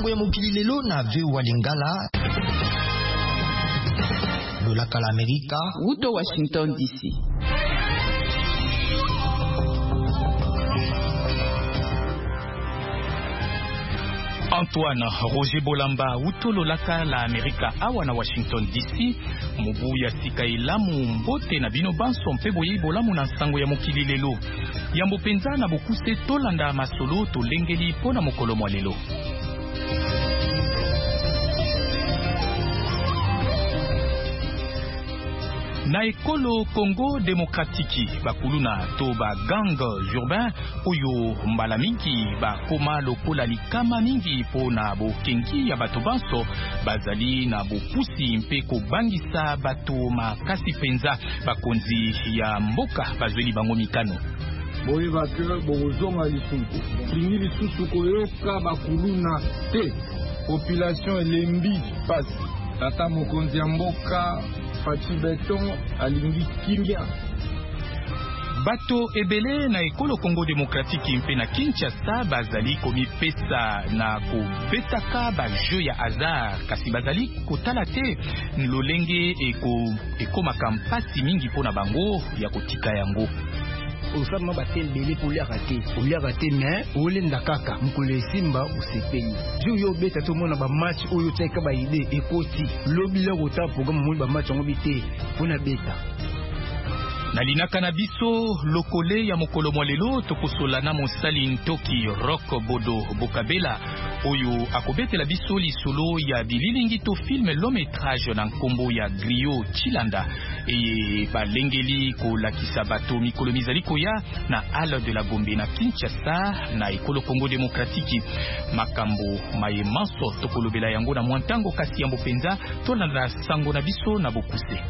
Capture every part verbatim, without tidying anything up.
sango ya mokili lelo na V O A Lingala. Lolaka la Amerika. Uto Washington D C. Antoine Roger Bolamba utolo laka la Amerika awa na Washington D C mubu ya sika ilamu mbote na bino banso mpe boye bolamu na sango ya mokili lelo yambo penza na bokuse tolanda masolo tolengeli pona mokolo mwa lelo. Na ekolo Congo Demokratiki bakuluna to ba gang urbain oyo mbala mingi bakoma lokola likama mingi pona bokengi ya bato banso bazali na bopusi mpe kobangisa bato makasi penza bakonzi ya mboka bazweli bango mikano. Boye bake bozonga lisusu lingi lisusu koyoka bakuluna te population elembi pasi tata mokonzi ya mboka Fati Beton alingi kimia. Bato ebele na ekolo Congo Demokratiki mpe na Kinshasa bazali komi pesa na kobetaka ba jeu ya hasard kasi bazali kotala te lolenge eko ekomaka mpasi mingi pona bango ya kotika yango. Osama batel bele pour les rater pour les rater mais ole ndakaka mukule simba usepeni ju yo beta to mona ba match oyo tseka ba ide ekoti lobila kota programme mo ba match ngo bité pona beta na linaka na biso lokole ya mokolo mwalelo tokosola na mosali ntoki Rock Bodo Bokabela oyo akobetela biso lisolo ya bililingi to film long métrage na nkombo ya Griot Chilanda e balengeli kolakisa bato mikolo mizali koya na Halle de la Gombe na Kinshasa na ekolo Congo Demokratiki makambo maye manso tokolobela yango na mwantango kasi yambo penza tolanda sango na biso na bokuse.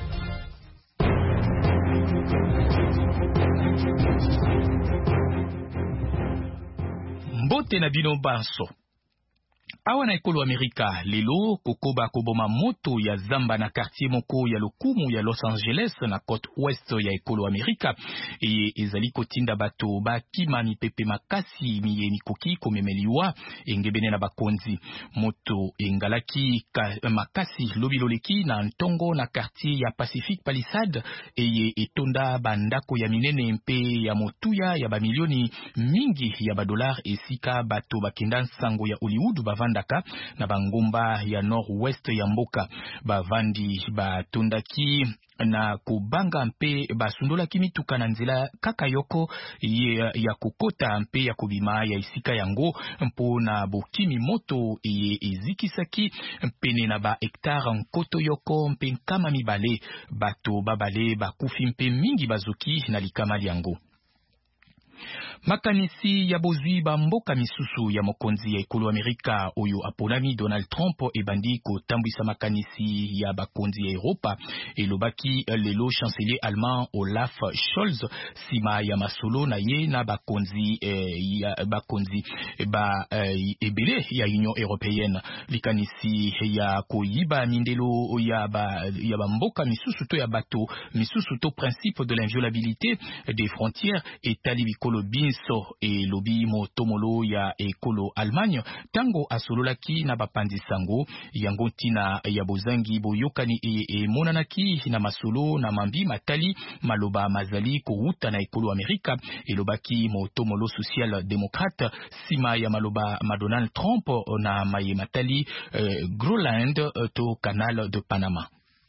Mbote na bino banso awa na ekolo Amerika lelo kokoba koboma moto ya zamba na quartier moko ya lokumu ya Los Angeles na côte ouest ya ekolo Amerika e ezali kotinda bato bakima mipepe makasi miye mikoki komemeliwa engebene na bakonzi moto engalaki ka, makasi lobiloleki na ntongo na quartier ya Pacific Palisade eye etonda bandako ya minene mpe ya motuya ya bamilioni mingi ya badolar esika bato bakenda sango ya Hollywood bavanda Daka na bangomba ya nord-ouest ya mboka bavandi batondaki na kubanga mpe basundolaki mituka na nzela kaka yoko ya, ya kokota mpe ya kubima ya isika yango mpo na bokimi moto ye ezikisaki pene na ba hektare nkoto yoko mpe nkama mibale bato babale bakufi mpe mingi bazoki na likama yango. Makanisi ya bozwi ba mboka misusu ya mokonzi ya ekolo Amerika oyo aponami Donald Trump ebandi kotambwisa makanisi ya bakonzi ya Europa elobaki lelo chancelier allemand Olaf Scholz sima ya masolo na ye na bakonzi eh, ya bakonzi ba eh, ebele ya Union Européenne likanisi ya koyiba mindelo ya ba ya ba mboka misusu to ya bato misusu to principe de l'inviolabilité des frontières etali bikolo binso e lobi motomolo ya ekolo Allemagne tango asololaki na bapandi sango yango tina ya bozangi boyokani e, e monanaki na masolo na mambi matali maloba mazali kouta na ekolo Amerika elobaki motomolo social démocrate sima ya maloba ma Donald Trump na maye matali eh, Groenland to canal de Panama.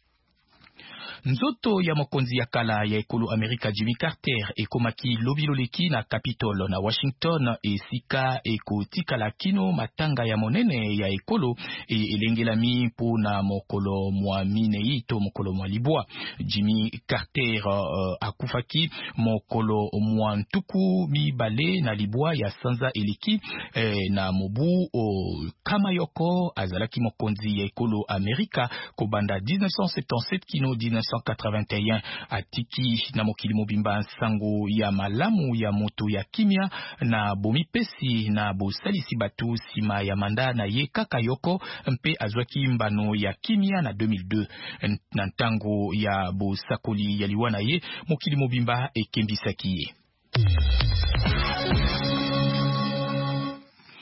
Nzoto ya mokonzi ya kala ya ekolo Amerika Jimmy Carter ekomaki lobiloleki na Capitol na Washington esika ekotikala kino matanga ya monene ya ekolo e elengelami po na mokolo mwa minei to mokolo mwa libwa. Jimmy Carter uh, akufaki mokolo mwa ntuku mibale na libwa ya sanza eleki eh, na mobu uh, kama yoko azalaki mokonzi ya ekolo Amerika kobanda mille neuf cent soixante-dix-sept kino mille neuf cent quatre-vingt-un atiki na mokili mobimba sango ya malamu ya moto ya kimia na bomipesi na bosalisi batu sima ya manda na ye kaka yoko mpe azwaki mbano ya kimia na deux mille deux na ntango ya bosakoli ya liwa na ye mokili mobimba ekembisaki ye.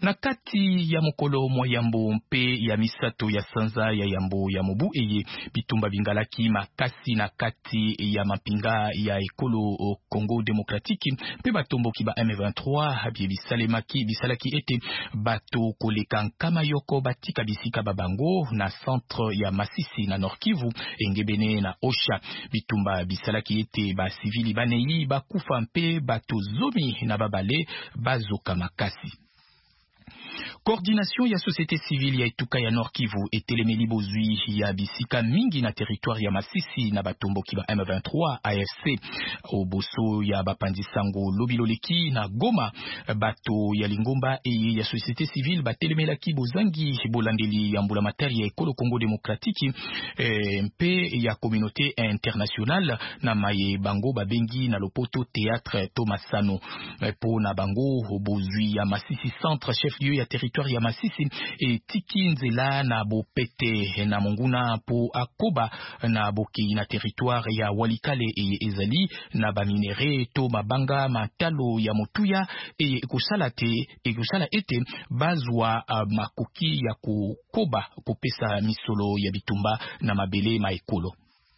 Na kati ya mokolo mwa yambo mpe ya misato ya sanza ya yambo ya mobu eye bitumba bingalaki makasi na kati ya mapinga ya ekolo Congo Demokratiki mpe batomboki ba M vingt-trois habie bisalemaki bisalaki ete bato koleka nkama yoko batika bisika babango na centre ya Masisi na Nord Kivu engebene na Osha. Bitumba bisalaki ete ba civili baneyi bakufa mpe bato zomi na babale bazoka makasi. Coordination ya société civile ya etuka ya Nord Kivu etelemeli bozwi ya bisika mingi na territoire ya Masisi na batomboki ba M vingt-trois A F C oboso ya bapandisango lobiloleki na Goma. Bato ya Lingomba e ya société civile batelemelaki bozangi bolandeli ya mbula materi ya ekolo Congo Demokratiki e, mpe ya communauté internationale na maye bango babengi na lopoto théâtre Tomasano po na bango bozwi ya Masisi centre chef lieu ya territoire ya Masisi e tiki nzela na bopete na monguna po akoba na boki na territoire ya Walikale e ezali na baminere to mabanga matalo ya motuya e kusala te e kusala ete bazwa uh, makoki ya kukoba kopesa misolo ya bitumba na mabele maekolo.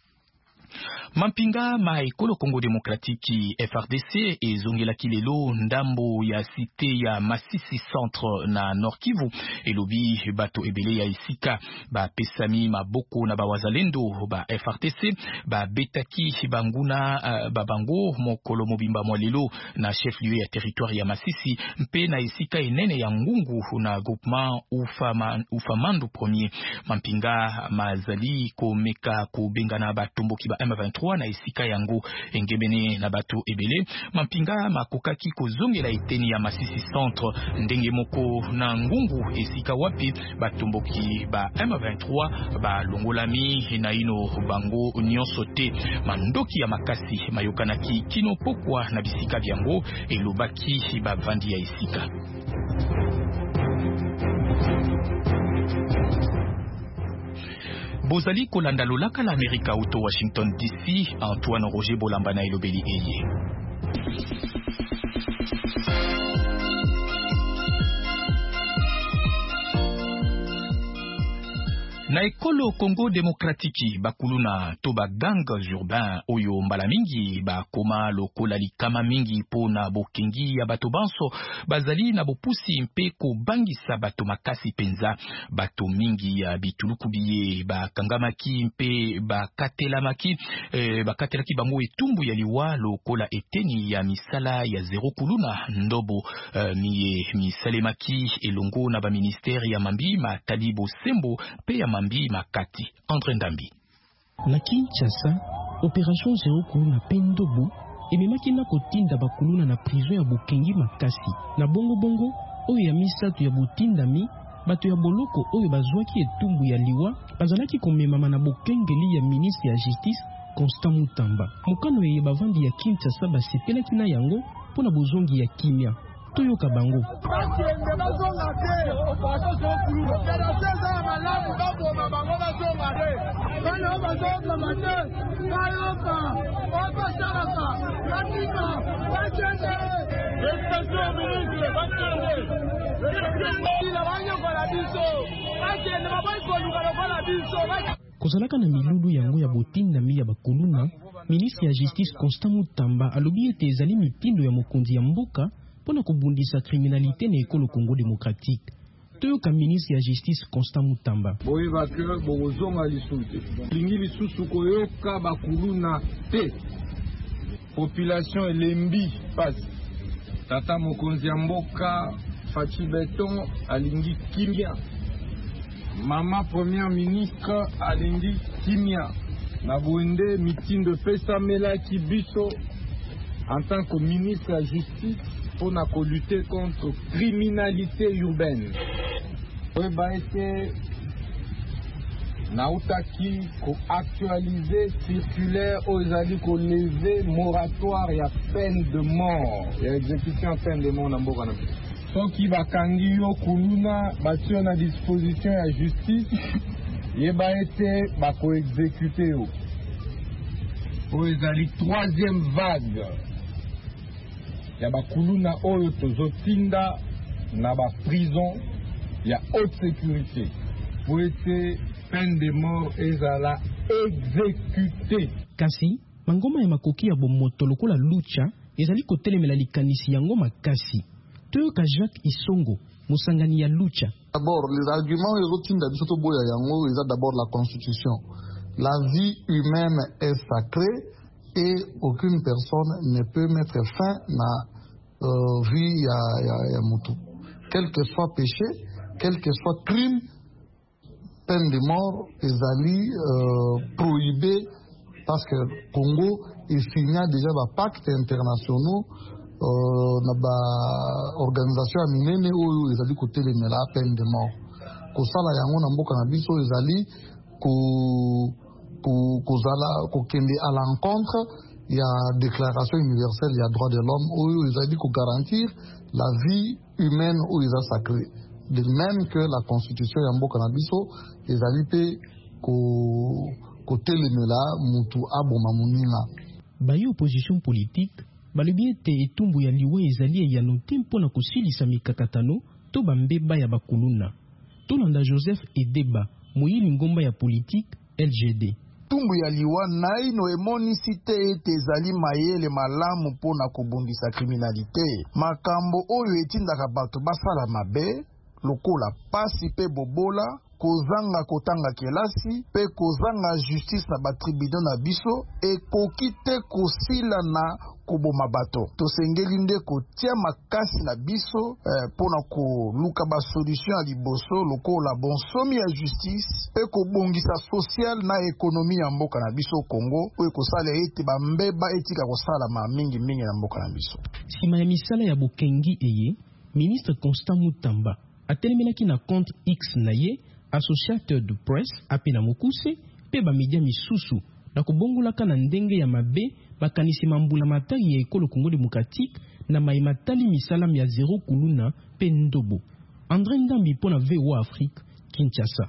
Mampinga ma ekolo Congo Demokratiki F R D C ezongelaki lelo ndambo ya cité ya Masisi centre na Nord Kivu elobi bato ebele ya isika ba pesami maboko na bawazalendo ba F R D C ba betaki banguna uh, babango mokolo mobimba mwa lelo na chef lieu ya territoire ya Masisi mpe na isika enene ya ngungu na groupement Ufama, Ufamandu premier. Mampinga mazali komeka kubengana batomboki ba M vingt-trois na isika yango engebene na bato ebele. Mampinga makokaki kozongela eteni ya Masisi centre ndenge moko na ngungu esika wapi batomboki ba M vingt-trois ba longolami na ino bango nyonso te. Mandoki ya makasi mayokanaki kino pokwa na bisika byango elobaki ba vandi ya isika. Bozali kolanda lolaka la Amerika auto Washington D C, Antoine Roger Bolamba na elobeli eye. Na ekolo Congo Demokratiki bakuluna to ba gang urbain oyo mbala mingi ba koma lokola likama mingi po na bokengi ya bato banso bazali na bopusi mpe ko bangisa bato makasi penza. Bato mingi ya bituluku biye ba kangamaki mpe ba katelamaki eh, ba katelaki bango etumbu ya liwa lokola eteni ya misala ya zero kuluna ndobo eh, miye misalemaki elongo na ba ministeri ya mambi matalibo sembo pe ya mambi makati. Andre Ndambi. Na Kinshasa, opération zero kuluna pendobu ememaki na kotinda bakuluna na prison ya bokengi makasi. Na bongo bongo oyo ya misato ya botindami bato ya boloko oyo bazwaki etumbu ya liwa bazalaki komemama na bokengeli ya ministre ya justice Constant Mutamba. Mokano ye bavandi ya Kinshasa basepelaki na yango pona bozongi ya kimia. Toyoka bango. Kozalaka na milulu yango ya botindami ya bakuluna, ministre ya justice Constant Mutamba alobi ete ezali mitindo ya mokonzi ya mboka pona kobundisa criminalité na ekolo Congo Démocratique. Toyoka ministre ya justice Constant Mutamba. Boyeba ke bozonga lisusu. Lingi lisusu koyoka bakuluna te. Population elembi pasi. Tata mokonzi ya mboka Fachi Beton alingi kimia. Mama première ministre alingi kimia. Na boende mitindo pesa melaki biso en tant que ministre de la justice pour lutter contre la criminalité urbaine. Oui, bah, c'est nautaki ko actualiser circulaire aux alliés ko lever moratoire et à peine de mort et exécution à peine de mort n'amboka na. Ceux qui va kangi yo kuluna bati à disposition à justice et bah été ba ko exécuter yo. Oui, c'est la troisième vague. Ya bakuluna oyo tozotinda na ba prison ya haute sécurité pour être peine de mort ezala exécuté. Kasi mangoma ya makoki ya bomoto lokola lucha ezali kotelemela likanisi yango makasi. Toyoka Jacques Isongo musangani ya lucha. D'abord les arguments ezotinda biso to boya yango eza d'abord la constitution. La vie humaine est sacrée et aucune personne ne peut mettre fin à euh, vie ya ya ya mutu. Quel que soit péché, quel que soit crime, peine de mort ezali euh, prohibé parce que Congo il signa déjà des pactes internationaux euh, na ba organisation minene oyo ezali kotelemela peine de mort. Kosala yango na mboka na biso ezali ko kozala kokende à l'encontre il y a déclaration universelle il y a droit de l'homme oyo ezali ko garantir la vie humaine oyo eza sacrée. De même que la constitution ya mboka na biso ezali pe ko kotelemela mutu aboma muninga. Bayi opposition politique balobi ete etumbu ya liwe ezali ya note mpona kosilisa mikakatano to bambeba ya bakuluna. Tolanda Joseph Edeba moyili ngomba ya politique L G D. Tumbu ya liwa naino emonisi te ete ezali mayele malamu mpona kobundisa kriminalite. Makambo oyo etindaka bato basala mabe lokola pasi pe bobola kozanga kotanga kelasi pe kozanga justice na batribunal na biso ekoki te kosila na koboma bato. Tosengeli nde kotia makasi na biso eh, pona koluka ba solution ya liboso lokola bonsomi ya justice pe kobongisa social na ekonomi ya mboka na biso Congo oyo kosala ete bambeba etika kosala ma mingi mingi na mboka na biso. Sima ya misala ya bokengi eye, ministre Constant Mutamba atelemelaki na compte X na ye Associateur de Presse apena mokuse pe ba media misusu na kobongolaka na ndenge ya mabe bakanisi mambula matari ya ekolo Congo démocratique na maimatali misalam ya zéro kuluna pe ndobo. André Ndambi pona V O A Afrique, Kinshasa.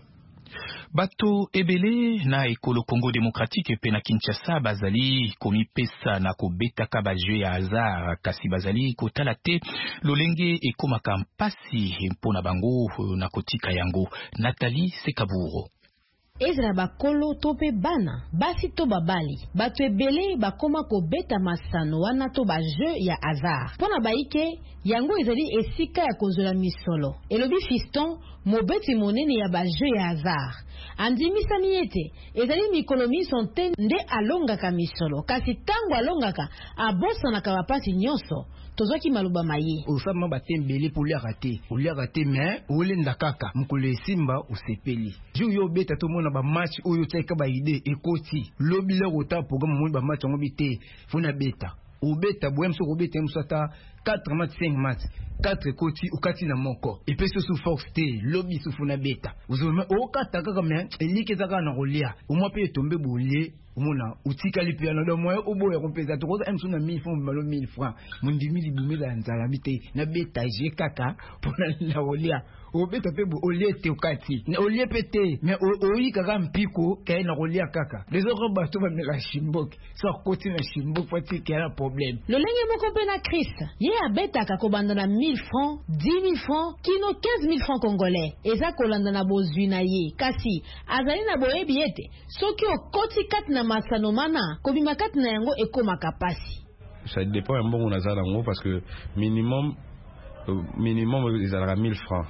Bato ebele na ekolo Congo démocratique pe na Kinshasa bazali komi pesa na kobetaka ba jeu ya hasard kasi bazali kotala te lolenge ekomaka mpasi mpona bango na kotika yango. Nathalie Sekaburo. Ezra bakolo tope bana basi to babali bato ebele bakoma kobeta masano wana to ba jeu ya hasard pona baike yango ezali esika ya kozola misolo. Elobi Fiston mobeti monene ya ba jeu ya hasard andimisani ete ezali mikolo miso te nde alongaka misolo kasi tango alongaka abosanaka bapasi nyonso. Tozoki maluba maye osama batembele pour les rater pour les rater mais olenda kaka mukule simba usepeli ju yo beta to mona ba match oyo tseka ba ide ekoti lobi le rota programme mo ba match ngobi te funa beta obeta boem so obeta msata quatre match cinq match quatre koti ukati na moko et puis sous force te lobi sous funa beta uzome okata kaka mais elike zaka na rolia au moins pe tomber bolie umona utika lipiano do moyo oboya kompeza to koza emsuna mille francs malo mille francs mundimi libumela nzala bite na beta je kaka pona la rolia obeta pe bo oliete ukati na oliepete mais oyi kaka mpiko kay na rolia kaka les autres bato ba mera shimbok so koti na shimbok pati kera problème le lenge moko pe na Christ ye abeta ka kobanda na mille francs dix mille francs kino quinze mille francs congolais eza kolanda na bozwi na ye kasi azali na boyebi ete soki okoti kati na masano mana kobima kati na yango ekomaka pasi. Ça dépend un bon on a ça dans parce que minimum euh, minimum ils aura mille francs.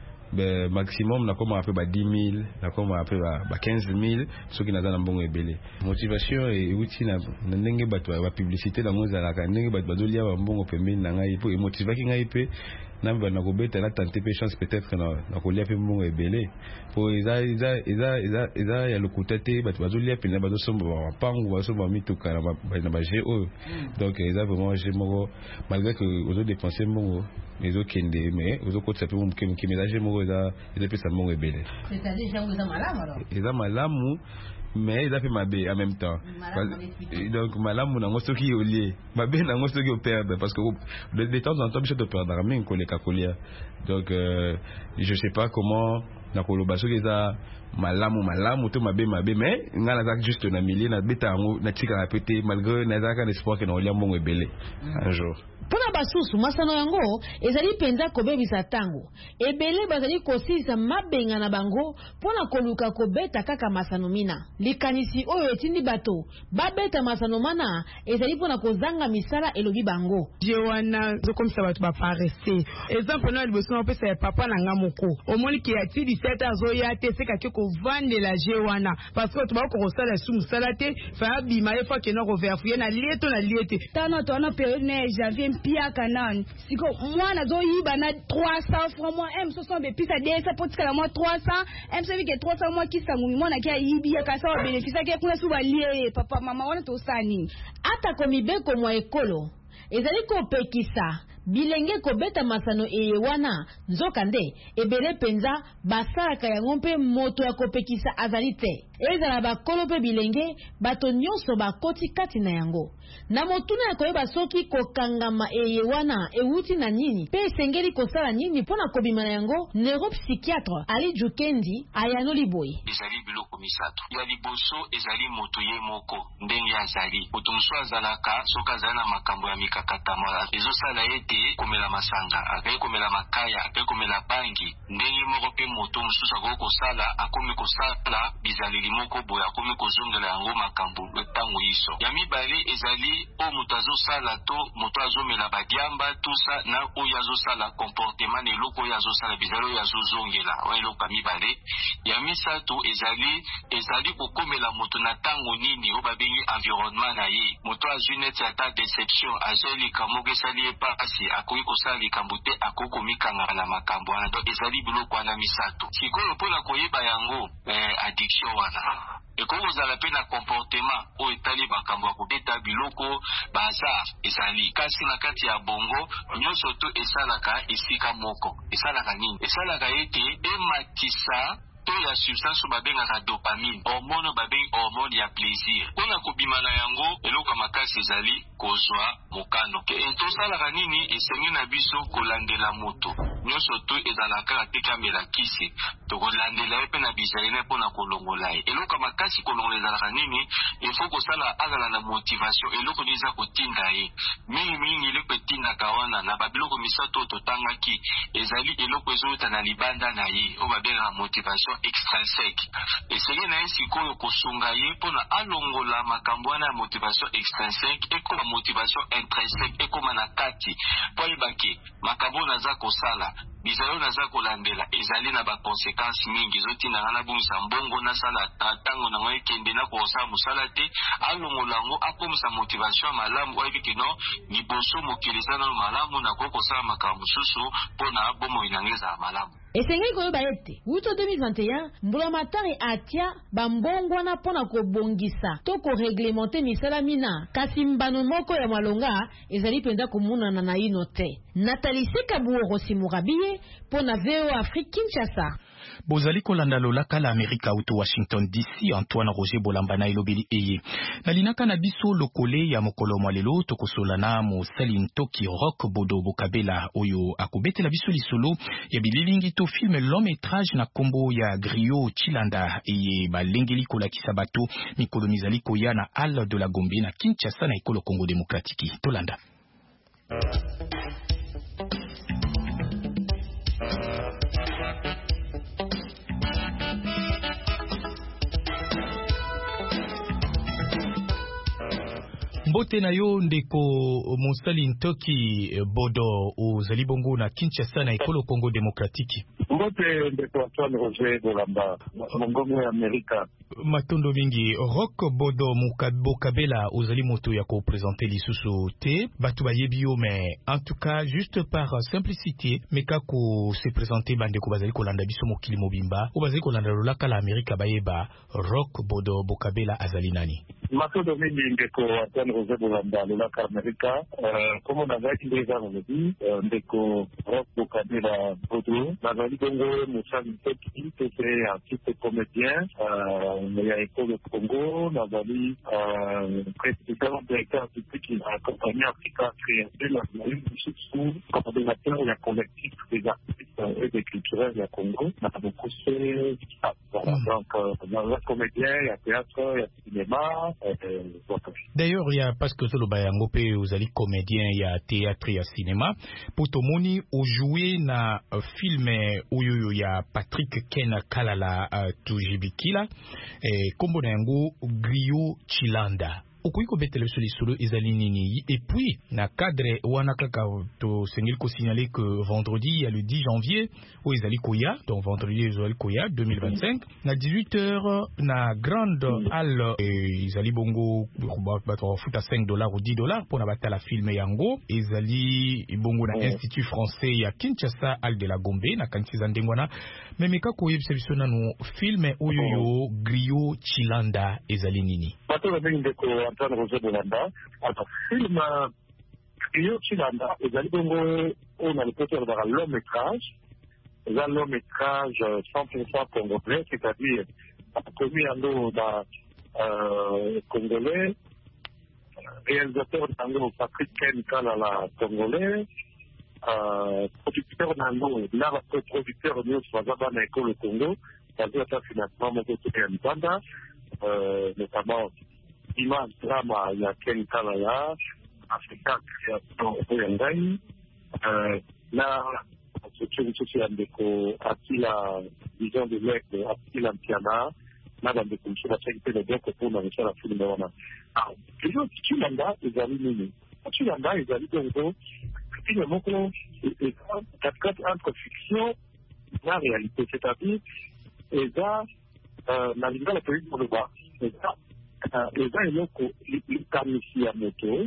Ben maximum na koma après ba dix mille na koma après ba, ba quinze mille ceux qui na dans bon ebele motivation et outil na ndenge bato ba publicité dans mo za ka ndenge bato bazolia ba mbongo pembeni na ngai po motiver ki ngai pe na ba na kobeta na tenter pe chance peut-être na na kolia pe mbongo ebele po iza iza iza iza iza ya lokutete bato bazolia pe na bazo somba ba pangu bazo ba mituka na ba na ba geo donc iza vraiment j'ai moko malgré que ozo dépenser mbongo les autres kende mais aux autres ça peut me qui mélanger mo eza eza pe ça mo rebelle c'est-à-dire j'ai un malamu alors eza malamu mais eza pe mabe en même temps donc malamu na ngoso ki olie mabe na ngoso ki perdre parce que de, de temps en temps je te perdre mais ko le kakolia donc euh, je sais pas comment na koloba soki eza malamu malamu to mabe mabe mais nga nazaka juste na milieu na beta yango na tika na pété malgré nazaka espoir que na olia mbongo ebele un jour. Pona basusu masano yango ezali penza kobebisa tango ebele bazali kosisa mabenga na bango pona koluka kobeta kaka masano mina likanisi oyo etindi bato babeta masano mana ezali pona kozanga misala elobi bango je wana zokomisa bato ba paresse exemple na liboso na pesa ya papa na ngamoko omoni ki ati dix-sept ans oya te seka ke ko vande la je wana parce que to ba ko sala su musala te fa bima e fa ke na ko verfuye na lieto na liete tano to na période ne j'avais pia kanan siko mwana zo yiba na trois cents francs moi m soixante puis ça desa potika la moi trois cents m ça que trois cents moi ki sangumi mwana ki yibi ya kasa wa bénéfice ke kuna suba lie papa mama wana to sani ata komibeko mwa ekolo ezali ko pekisa bilenge kobeta masano eye wana nzoka nde ebele penza basalaka yango mpe moto ya kopekisa azali te ezala bakolo mpe bilenge bato nyonso bakoti kati na yango na motuna ya koyeba soki kokangama eye wana ewuti na nini mpe esengeli kosala nini mpona kobima na yango neuropsychiatre Ali Jukendi ayanoli boye ezali biloko misato ya liboso ezali moto ye moko ndenge azali moto mosusu azalaka soki azali na makambo ya mikakatama ezosala ete komela masanga akai komela makaya akai komela bangi ndenge moko pe moto mosusu akoki kosala akomi kosala bizaleli moko boye akomi kozongela yango makambo ntango iso ya mibale ezali o moto azosala to moto azomela badiamba tusa na oyo azosala comportement na eloko oyo azosala bizali oyo azozongela oyo eloko ya mibale ya misato ezali ezali kokomela moto na ntango nini oyo babengi environnement na ye moto azwi neti ata deception azwi likambo esali ye pasi akoki kosala likambo te akoki komikanga na makambo wana donc ezali biloko wana misato sikoyo mpona koyeba yango eh, addiction wana ekoki kozala mpe na comportement oyo etali makambo ya kobeta biloko bazar ezali kasi na kati ya bongo nyonso to esalaka esika moko esalaka nini esalaka ete ematisa to ya substance babengaka dopamine hormone babengi hormone ya plaisir mpona kobima na yango eloko makasi ezali kozwa mokano tosalaka nini esengi na biso kolandela moto nyonso to ezalaka kaka te kamela kisi tokolandela ye mpe na bizali ne mpona kolongola ye eloko makasi kolongola ezalaka nini ifo kosala azala na motivation eloko nini eza kotinda ye mingimingi eloko etindaka wana na babiloko misato oyo totangaki ezali eloko ezouta na libanda na ye oyo babengaka motivation extrinsèque esengi na ye sikoyo kosunga ye mpona alongola makambo wana ya motivation extrinsèque ekoma motivation intrinsèque ekoma na kati mpo ayebake makambo oyo naza kosala bizali oyo naza kolandela ezali na baconséquence mingi ezotinda nga nabongisa mbongo nasala ntango nango ekende nakosala mosala te alongola yango akomisa motivation ya malamu oyebi ke no liboso mokili eza nano malamu nakoki kosala makambo mosusu mpona bomoi nango ezala malamu esengeli koyeba ete wuto deux mille vingt et un mbula matari atia bambongwana mpona kobongisa to koreglemente misala mina kasi mbano moko ya malonga ezali mpenza komonana na ino te Nathalie Sekabuorosi Murabiye mpona V O Afrique Kinshasa. Bozali kolanda lolaka la Amerika auto Washington D C Antoine Roger Bolambana elobeli eye nalinaka na biso lokole ya mokolo mwalelo tokosolana mo Saline Toki Rock Bodo Bokabela oyo akobetela biso lisolo ya bililingi to film long métrage na kombo ya Griot Chilanda eye balengeli kolakisa bato mikolo mizali koya na Halle de la Gombe na Kinshasa na ekolo Congo Démocratique tolanda. Mbote na yo ndeko Mosali Ntoki Bodo ozali bongo na Kinshasa na ekolo Congo Démocratique. Mbote ndeko Antoine Roger Bolamba mongongo ya Amerika. Matondo mingi Rock Bodo Bokabela ozali moto ya ko présenter lisusu te batu bayebio mais en tout cas juste par simplicité meka ko se présenter bande ko bazali kolanda biso mokili mobimba o bazali kolanda lolaka la Amerika bayeba Rock Bodo Bokabela azali nani. Makodomi Ndeko Antoine José Boulamba, le lac América, comme on avait dit déjà aujourd'hui, Ndeko Rock Bokadela Bodo, Nazali Bongo, Moussa Mteki, qui était artiste comédien, il y a École de Congo, Nazali, président directeur artistique qui a accompagné Africa Créative, Nazali Boussou, coordonnateur il y a collectif des artistes et des culturels il y a Congo, on a beaucoup fait ça. Donc, dans le comédien, il y a théâtre, il y a cinéma. D'ailleurs, il y a parce que le bayango pe vous allez comédien, il y a théâtre, il y a cinéma. Pour tout le monde, au jouer na film où il y a Patrick Ken Kalala Tujibikila et Kombo Nango Griot Chilanda. Okuiko betele sur les solo ezali et puis na cadre wana kaka to sengel ko signaler que vendredi il y a le dix janvier où ezali koya donc vendredi ezali koya deux mille vingt-cinq na dix-huit heures na grande halle ezali bongo bato foot à cinq dollars ou dix dollars pour na batala film yango ezali bongo na institut français ya Kinshasa Halle de la Gombe na kantiza ndengwana mais ka ko yebisa no film oyo yo Griot Chilanda ezali nini Antoine José Boulamba, alors film Griot Chilanda, et allez bongo, on a le côté de un long métrage, un long métrage cent pour cent congolais, c'est-à-dire commis en eau d'un congolais, réalisateur d'ango Patrick Ken Kalala congolais, producteur d'ango, là, producteur de Swazaba na école au Congo, basé à financement mon côté en Uganda, notamment image drama il y a Ken Kalala, Africa Création Oyangai, là, c'est une société de Akila, vision de l'Ec, Akila Mpiana, là, dans des conditions d'activité de deux côtés, on a réussi à la film de Wana. Alors, les gens qui tuent l'anda, ils allaient mener. Qui tuent l'anda, ils allaient donc, finalement, c'est entre fiction et la réalité, c'est-à-dire, et là, la vie de la politique, on le voit. Les gens, ils ont les à moto,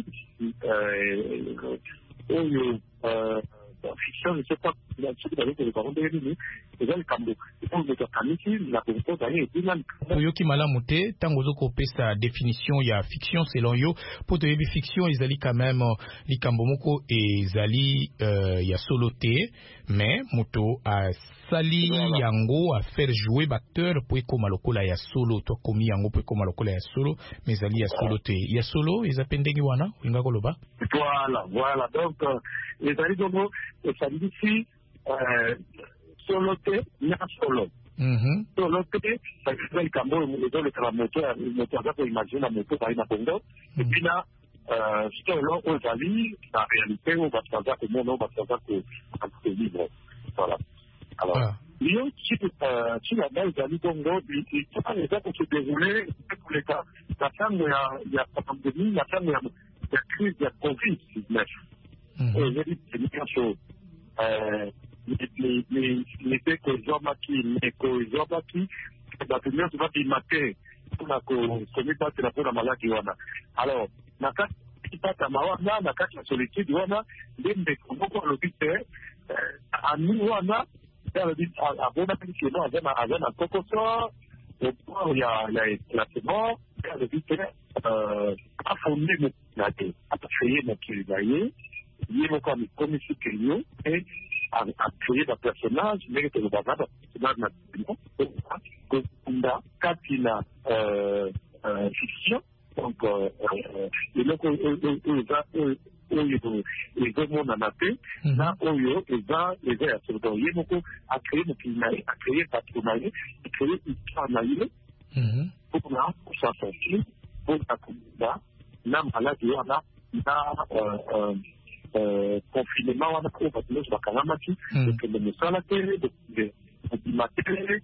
oyo fiction, je ne sais pas, ceux qui avaient les parents de l'ennemi, les gens, ils ont les kamisi, la politique, d'ailleurs, et puis là, Toyoki Malamute, tangozo kopé sa définition, il y a fiction selon yo, pour te fiction, ils allaient quand même, les kambomoko et zali, il y a soloté, mais moto a sali yango a faire jouer batteur pour comme lokola ya solo, to komi yango pour comme lokola ya solo, mais zali ya soloté, il y a solo, ils appellent wana, winga koloba. Voilà, voilà, donc, les amis d'Omo, ça dit ici, soloté, n'a solo. Soloté, ça veut dire que les gens, le moteur, le moteur, ça peut imaginer la moto, ça y est, Congo. Et puis là, solo, aux amis, la réalité, on va se faire que mon nom va se faire que livre. Voilà. Alors, Lyon, si la base d'amis Congo, il faut pas les gens pour se dérouler, pour les cas. La femme, il y a la pandémie, la femme, il y a la crise, il y a Covid dix-neuf. Et j'ai dit, c'est une chose. Les éco-zomaki, les éco-zomaki, la première, tu vas te mater pour la communauté, c'est la pour la maladie. Alors, la carte, qui passe à Mawana, la carte de la solitude, les Congo, l'hôpital, à nous, à bon application, à un cocoso, au point où il y a éclatement, le vicaire a fondé mon nage, a créé mon kirigaye, il y a encore mes commissions clients et a créé des personnages, mais que le bazar, des personnages nationaux, que Kunda, Katina, fiction, donc, et donc, oyo ezomo na nape na oyo eza eza ya solo ye moko a créé mokili na ye a créé patron na ye a créé histoire na ye pour na s'en sortir pour na komida na maladi wana na confinement wana oyo bato nyonso bakangamaki ekende mosala te ebima te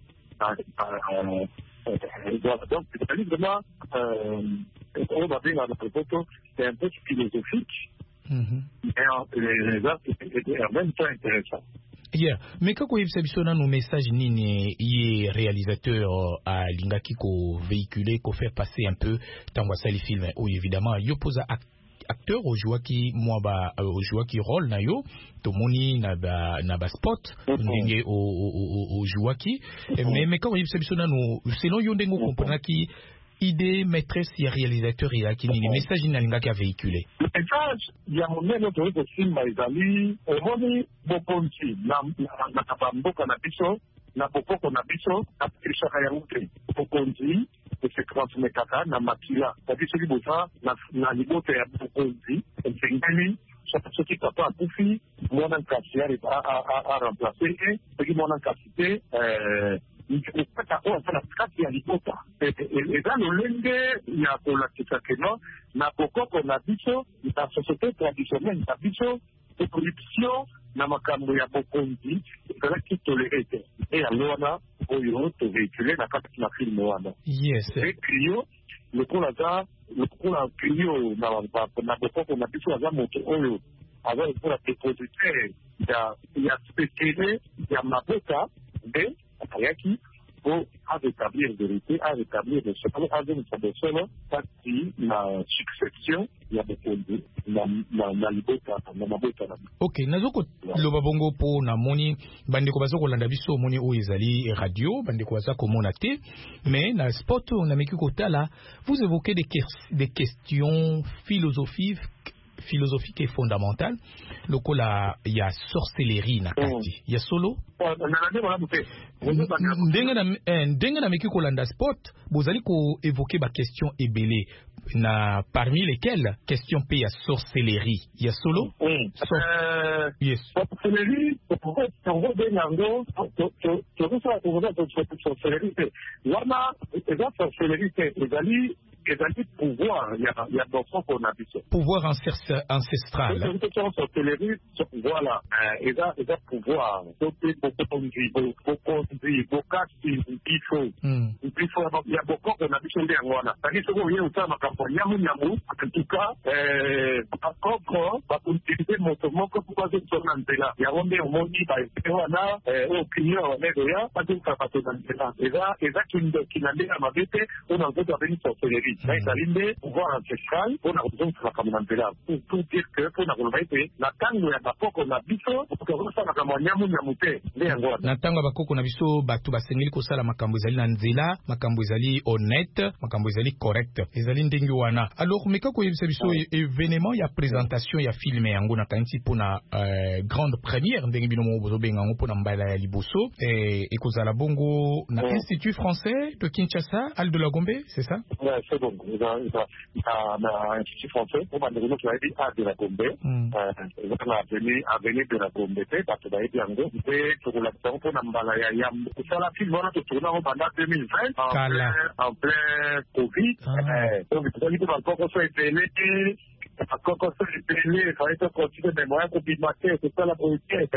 donc c'est vraiment oyo babengaka na poto c'est un peu philosophique. Mm-hmm. Et en, les, les arts étaient en même temps intéressants. Yeah. Mais quand vous avez nos messages nini y réalisateur à lingaki ko véhiculer ko faire passer un peu tant que ça les films ou évidemment yo pose acteur au joueur qui moi ba au joueur qui rôle na yo to moni na ba na ba spot ndenge au au au joueur qui mais mais quand vous avez no selon yo ndengo comprendre qui idée maîtresse ya réalisateur ya kinini message nalingaki a véhiculer. Le message ya monene to ko simba ezali omoni bokonzi na na kabamboka na biso na bopoko na biso na trishaka ya route bokonzi se transmetaka na makila tadi soki boza na na libote ya bokonzi nsengeli soki papa akufi mwana nkasi a remplacer e soki mwana nkasi te okata oyo aza na kati ya libota eza lolenge ya kolakisa keno na bokoko na biso na société traditionnelle na biso corruption na makambo ya bokonzi ezalaki tolere te e yango wana oyo tovéhicule na kati na filme wana e Clio lokola aza lokola Clio na bokoko na biso aza moto oyo aza lokola dépositaire ya spéciale ya mabota nde ayaki pour à rétablir vérité, à rétablir le solo, à donner sa solo, partie la succession, il y a des fondés, na libota, na mabota. Ok, nazoko loba bongo po na moni bandeko bazoko landa biso moni o ezali radio, bandeko bazako mona te, mais na spot on a meki kotala, vous évoquez des des questions philosophiques philosophique et fondamentale lokola ya sorcellerie na kati ya solo ndenge na ndenge na meki kolanda sport bozali ko évoquer ba question ebele na parmi lesquelles question pe ya sorcellerie ya solo yes sorcellerie pourquoi on veut nango to to to ça pour ça sorcellerie wana eza sorcellerie ezali ezali pouvoir ya ya bofo qu'on a biso pouvoir ancestral sorcellerie voilà eza eza pouvoir donc bokonzi bokonzi bokasi bifo bifo ya boko qu'on a biso nde yango wana tani soko ye uta makambo nyamu nyamu en tout cas eh bakoko bakuntilize moto moko pour que soit na nzela ya rombe omoni ba wana au client nego ya pas ka pato na nzela eza eza kindo kinandela mabete ona ngoto abeni sorcellerie na ezalinde pouvoir ancestral ona kozonga kama nzela pour dire que pour na koloba ete na tango ya bakoko na biso tokozosala makambo nyamu nyamu te nde yango wana na tango ya bakoko na biso bato basengeli kosala makambo ezali na nzela makambo ezali honnête makambo ezali correct ezali ndenge wana alors meka koyebisa biso événement ya présentation ya filme yango na kanisi mpona grande première ndenge bino mo bozobenga yango mpona mbala ya liboso ekozala bongo na institut français de Kinshasa Al de la Gombe c'est ça? Ouais, c'est bon na institut français pour bandeko no tuayebi a de la Gombe ezaka na avenue avenue de la Gombe te bato bayebi yango mpe tokolakisa yango mpona mbala ya yambo kosala filme wana totourna yango banda deux mille vingt en plein covid donc tozali mpe bakoko so ebele bakoko so ebele fallait to continue de moyen kobima te kosala politique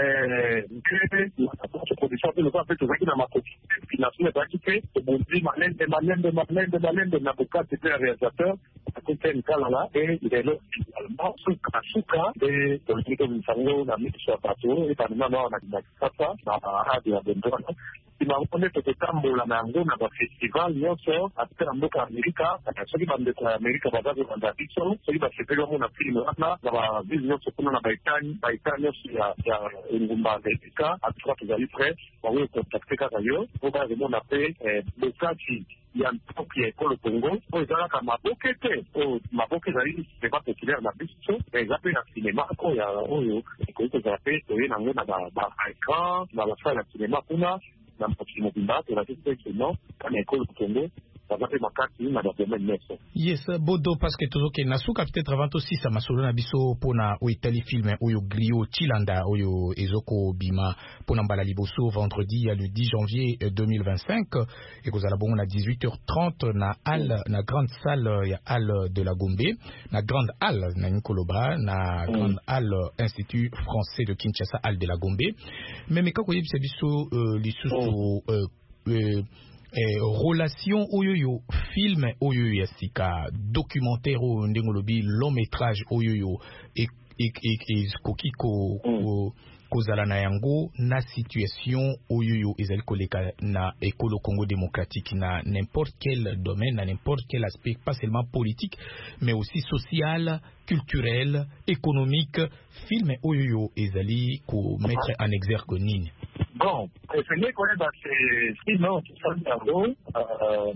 production mpe lokola mpe tozalaki na makoki financement ezalaki te tobondi malende malende malende malende na bokati mpe ya réalisateur akote mikalala e lelo finalement suka suka e tolingi tobimisa yango na miso ya bato epanema na wana na kisasa na radio ya bendo wana simango nde tokotambola na yango na bafestival nyonso ate na mboka ya amerika soki bandeko ya amerika baza kolanda biso soki basepeli yango na filme wana na bavile nyonso kuna na baetat nyonso ya engumba ya amerika atuka tozali prêt bango contacte kaka yo po bazomona mpe bokati ya ntoki ya ekolo congo oyo ezalaka maboke te oyo maboke ezali cinéma populaire na biso eza mpe na cinéma oyo oyo ekoki kozala mpe toye nango na baécran na basala ya cinéma kuna na mokili mobimba tozalaki mpe keno kana ekolo congo bazape makasi na badomaine nyonso. Yes, bodo parce que tozoke na suka peut-être avant aussi ça masolo na biso pona o itali film oyo Glio Chilanda oyo ezoko bima pona mbala liboso vendredi ya le dix janvier deux mille vingt-cinq et kozala bongo na dix-huit heures trente na hall na grande salle ya hall de la Gombe na grande hall na Nkoloba na grande hall Institut français de Kinshasa hall de la Gombe mais kako yebisa biso lisusu euh Eh, relation oyoyo film oyoyo ya sika documentaire o ndengolobi long métrage oyoyo et et et koki ko ko kozala na yango na situation oyoyo ezali koleka na ekolo Congo démocratique na n'importe quel domaine na n'importe quel aspect pas seulement politique mais aussi social culturel économique film oyoyo ezali ko mettre en exergue nini. Bon, essayez quand même ces films qui sont d'abord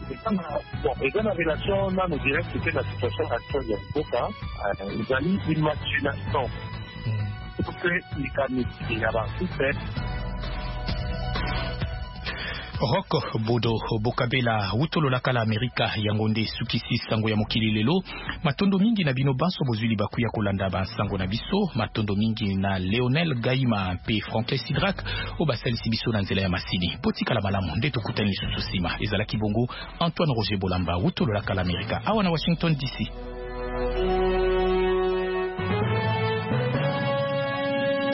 Bon, et dans la relation, là, nous dirait que c'était la situation actuelle de Boka, ils ont mis l'imagination. Pour que les caméras, il y a tout fait. Rock Bodo Bokabela Utolola kala Amerika yangonde sukisi sango ya mokili lelo matondo mingi na bino banso bozwili bakuya kolanda ba sango na biso matondo mingi na Leonel Gaima pe Franklin Sidrak o basalisi biso na nzela ya masini potika la malamu ndeto kutani lisusu sima ezalaki bongo Antoine Roger Bolamba Utolola kala Amerika awa na Washington D C.